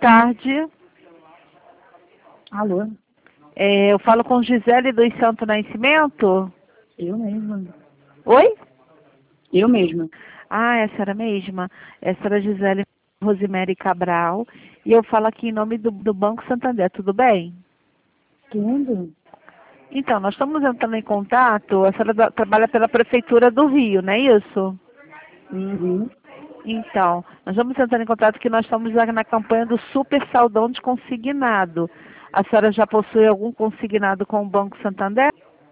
tarde. Alô? Eu falo com Gisele dos Santos Nascimento? Eu mesma. Oi? Eu mesma. Ah, essa era mesma. Essa era a Gisele Rosemary Cabral. E eu falo aqui em nome do Banco Santander, tudo bem? Tudo? Então, nós estamos entrando em contato, a senhora trabalha pela Prefeitura do Rio, não é isso? Uhum. Então, nós vamos entrar em contato que nós estamos na campanha do Super Saldão de Consignado. A senhora já possui algum consignado com o Banco Santander?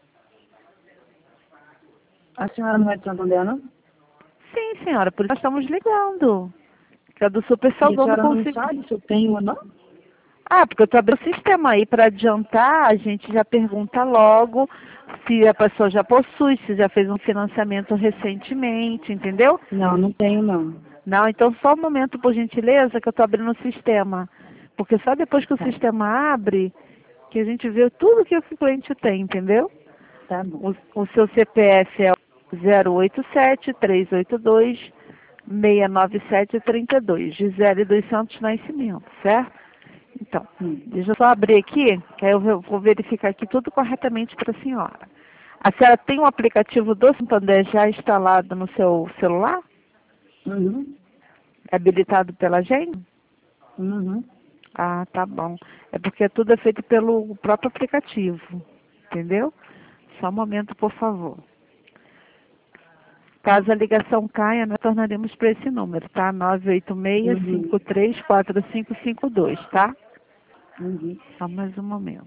A senhora não é de Santander, não? Sim, senhora, por isso nós estamos ligando. Que é do Super E a Saldão do senhora não Consignado. sabe se eu tenho ou não? Ah, porque eu estou abrindo o sistema aí para adiantar, a gente já pergunta logo se a pessoa já possui, se já fez um financiamento recentemente, entendeu? Não, não tenho, não. Não, então só um momento, por gentileza, que eu estou abrindo o sistema. Porque só depois que o Tá, sistema abre, que a gente vê tudo que o cliente tem, entendeu? tá bom. O seu CPF é o 087-382-69732, Gisele dos Santos Nascimento, certo? Então, deixa eu só abrir aqui, que aí eu vou verificar aqui tudo corretamente para a senhora. A senhora tem um aplicativo do Santander já instalado no seu celular? Uhum. É habilitado pela gente? Uhum. Ah, tá bom. É porque tudo é feito pelo próprio aplicativo, entendeu? Só um momento, por favor. Caso a ligação caia, nós tornaremos para esse número, tá? Uhum. 986-534552, tá? Uhum. Só mais um momento.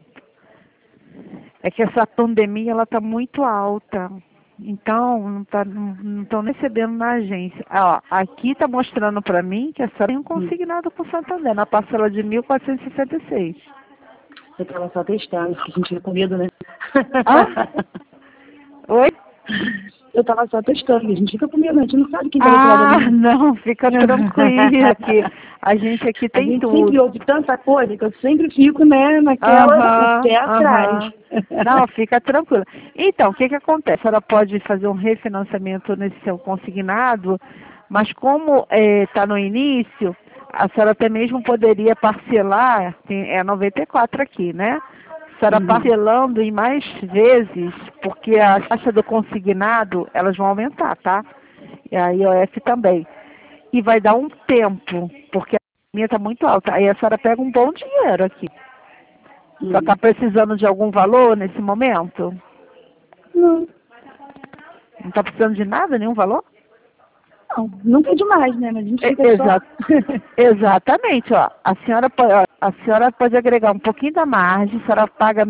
É que essa pandemia, ela tá muito alta. Então, não estão recebendo na agência. Ó, aqui está mostrando para mim que a senhora tem um consignado com o Santander, na parcela de 1.466. Eu tava só testando, porque a gente fica com medo, né? Ah? Oi? Eu tava só testando, porque a gente fica com medo, a gente não sabe quem tá do outro lado da Ah, linha. não, fica tranquila que a gente aqui A tem gente sempre tudo. ouve tanta coisa que eu sempre fico, né, naquela, o Aham, pé atrás. aham. Não, fica tranquila. Então, o que que acontece? A senhora pode fazer um refinanciamento nesse seu consignado, mas como está no início, a senhora até mesmo poderia parcelar, é 94 aqui, né? A senhora Uhum. parcelando em mais vezes, porque a taxa do consignado, elas vão aumentar, tá? E a IOF também. E vai dar um tempo, porque a minha está muito alta. Aí a senhora pega um bom dinheiro aqui. Só está Uhum. precisando de algum valor nesse momento? Não, Não está precisando de nada, nenhum valor? não, nunca é demais, né? Mas a gente fica só. Exatamente, ó. A senhora pode agregar um pouquinho da margem, a senhora paga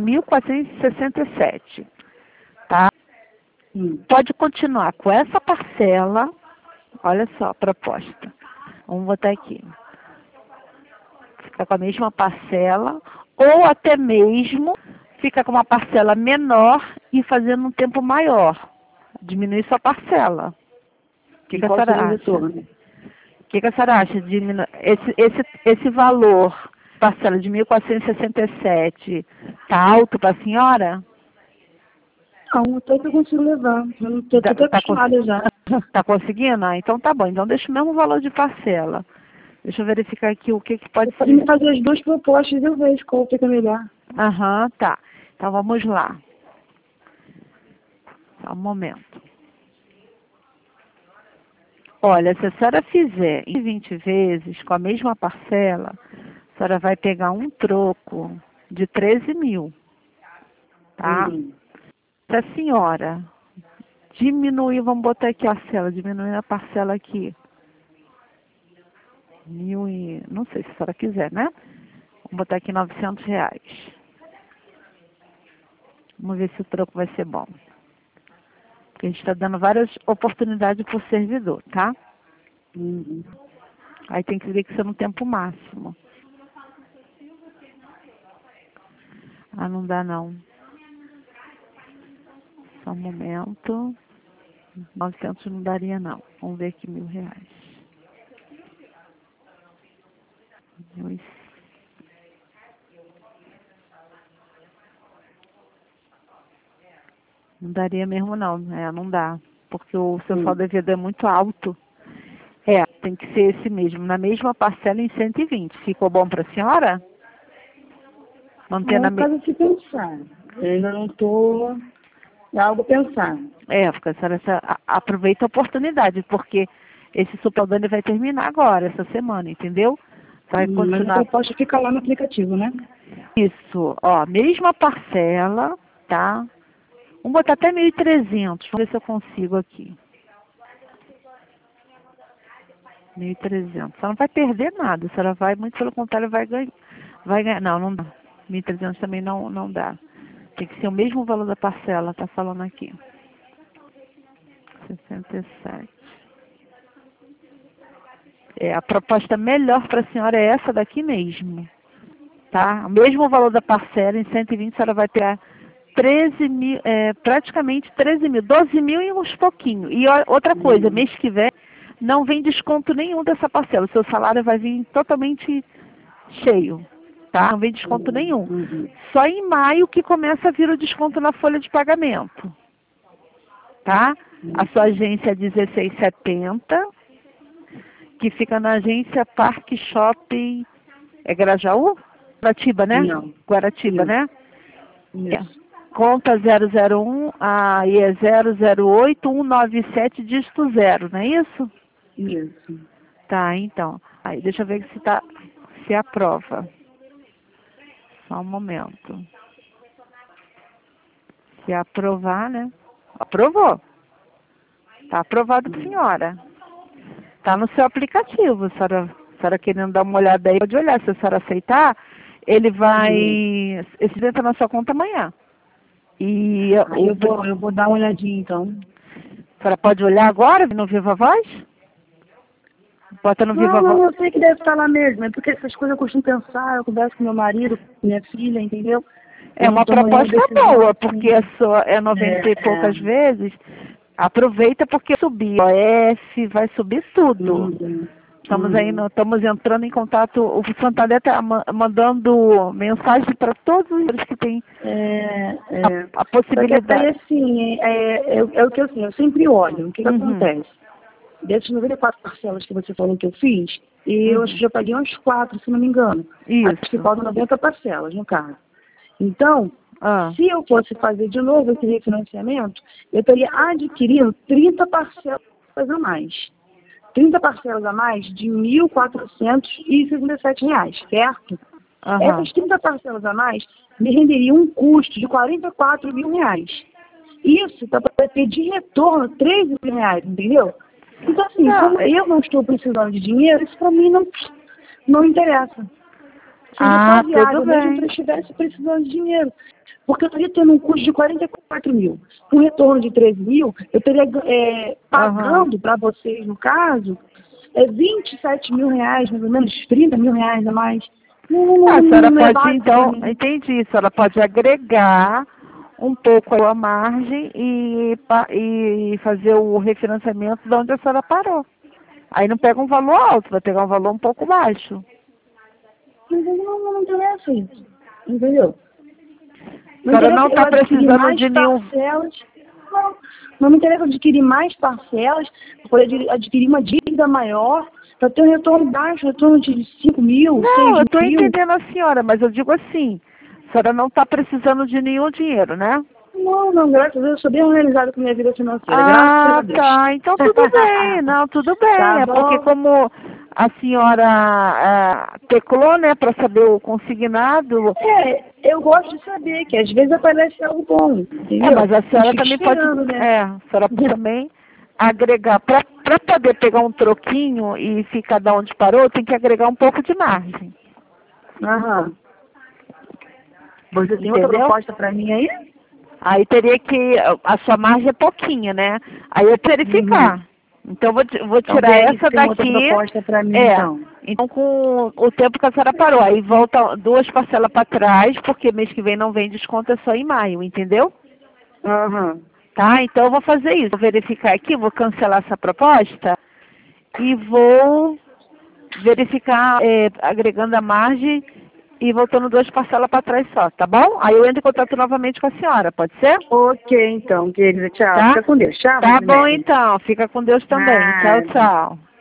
1.467, tá? Pode continuar com essa parcela. Olha só a proposta. Vamos botar aqui. Fica com a mesma parcela, ou até mesmo fica com uma parcela menor e fazendo um tempo maior. Diminuir sua parcela. O que E que a qual seria senhora o acha? retorno? O que que a senhora acha de esse valor, parcela de 1.467, tá alto para a senhora? Não, até que eu consigo levar. Eu tô até Tá, acostumada já. tá conseguindo? Ah, então tá bom. Então deixa o mesmo valor de parcela. Deixa eu verificar aqui o que que Você pode pode ser. me fazer as duas propostas e eu vejo qual fica melhor. Aham, tá. Então vamos lá. Só um momento. Olha, se a senhora fizer em 20 vezes com a mesma parcela, a senhora vai pegar um troco de 13 mil, tá? Se a senhora diminuir, vamos botar aqui a parcela, diminuir a parcela aqui, mil e, não sei se a senhora quiser, né? Vamos botar aqui R$ 900. Vamos ver se o troco vai ser bom. Porque a gente está dando várias oportunidades por servidor, tá? Aí tem que ver que isso é no tempo máximo. Ah, não dá não. Só um momento. 900 não daria não. Vamos ver aqui R$ 1.000. Mil e- Não daria mesmo não, não dá. Porque o seu saldo devido é muito alto. Tem que ser esse mesmo, na mesma parcela em 120. Ficou bom para a senhora? Mantendo É caso de pensar. Eu ainda não estou... É algo a pensar. Porque a senhora aproveita a oportunidade, porque esse Superdone vai terminar agora, essa semana, entendeu? Vai Mas continuar. a proposta fica lá no aplicativo, né? Isso, ó, mesma parcela, tá? Vamos botar até 1.300, vamos ver se eu consigo aqui. 1.300. Você não vai perder nada, a senhora vai, muito pelo contrário, vai ganhar. Não, não dá. 1.300 também não dá. Tem que ser o mesmo valor da parcela, tá falando aqui. 67. A proposta melhor para a senhora é essa daqui mesmo, tá? O mesmo valor da parcela, em 120, a senhora vai ter 13 mil, praticamente 13 mil, 12 mil e uns pouquinho. E outra coisa, mês que vem, não vem desconto nenhum dessa parcela. O seu salário vai vir totalmente cheio, tá? Não vem desconto nenhum. Só em maio que começa a vir o desconto na folha de pagamento, tá? A sua agência é 1670, que fica na agência Parque Shopping, Grajaú? Guaratiba, né? Não. Guaratiba, né? Isso. Conta 001, aí é 008197, dígito 0, não é isso? Isso. Tá, então. Aí, deixa eu ver se aprova. Só um momento. Se aprovar, né? Aprovou. Tá aprovado pra senhora. Tá no seu aplicativo. A senhora querendo dar uma olhada aí, pode olhar. Se a senhora aceitar, ele vai... Esse entra na sua conta amanhã. E eu vou dar uma olhadinha, então. A senhora pode olhar agora, no Viva Voz? Bota no Viva Voz. Não, eu sei que deve estar lá mesmo. É porque essas coisas eu costumo pensar, eu converso com meu marido, com minha filha, entendeu? É uma proposta boa, porque é 90 e poucas vezes. Aproveita porque subir o F, vai subir tudo. Estamos entrando em contato, o Santander está mandando mensagem para todos os que têm a possibilidade. Até assim, o que assim, eu sempre olho, o que acontece? Dessas 94 parcelas que você falou que eu fiz, eu acho que já paguei umas 4, se não me engano. Isso. Acho que faltam 90 parcelas, no caso. Então, se eu fosse fazer de novo esse refinanciamento, eu teria adquirido 30 parcelas a mais. 30 parcelas a mais de R$ 1.467, certo? Essas 30 parcelas a mais me renderiam um custo de R$ 44 mil. Isso para ter de retorno R$ 13 mil, entendeu? Então, assim, como eu não estou precisando de dinheiro, isso para mim não interessa. Tudo bem. Mesmo se eu estivesse precisando de dinheiro. Porque eu estaria tendo um custo de 44 mil. Um retorno de 13 mil, eu teria pagando para vocês, no caso, 27 mil reais, mais ou menos, 30 mil reais a mais. A senhora pode, então, entendi, a senhora pode agregar um pouco a margem e fazer o refinanciamento de onde a senhora parou. Aí não pega um valor alto, vai pegar um valor um pouco baixo. Mas não interessa isso, entendeu? A senhora não está precisando de nenhum... Não me interessa adquirir mais parcelas, para poder adquirir uma dívida maior, para ter um retorno baixo, retorno de 5 mil, 6 mil. Não, eu estou entendendo a senhora, mas eu digo assim, a senhora não está precisando de nenhum dinheiro, né? Não, graças a Deus, eu sou bem organizada com a minha vida financeira, graças a Deus. Tá, então tudo bem, tudo bem, Tá bom. Porque como a senhora teclou, né, para saber o consignado... Eu gosto de saber que às vezes aparece algo bom, entendeu? Mas a senhora também pode, a senhora pode também agregar, para poder pegar um troquinho e ficar da onde parou, tem que agregar um pouco de margem. Você tem outra proposta para mim aí? Aí teria que, a sua margem é pouquinha, né? Aí eu verificar. Então vou tirar essa daqui. Outra proposta para mim, então com o tempo que a senhora parou, aí volta 2 parcelas para trás, porque mês que vem não vem desconto, é só em maio, entendeu? Tá? Então eu vou fazer isso. Vou verificar aqui, vou cancelar essa proposta e vou verificar agregando a margem e voltando 2 parcelas para trás só, tá bom? Aí eu entro em contato novamente com a senhora, pode ser? Ok, então, querida. Tchau. Tá? Fica com Deus. Tchau. Tá bom, então. Fica com Deus também. Tchau, tchau.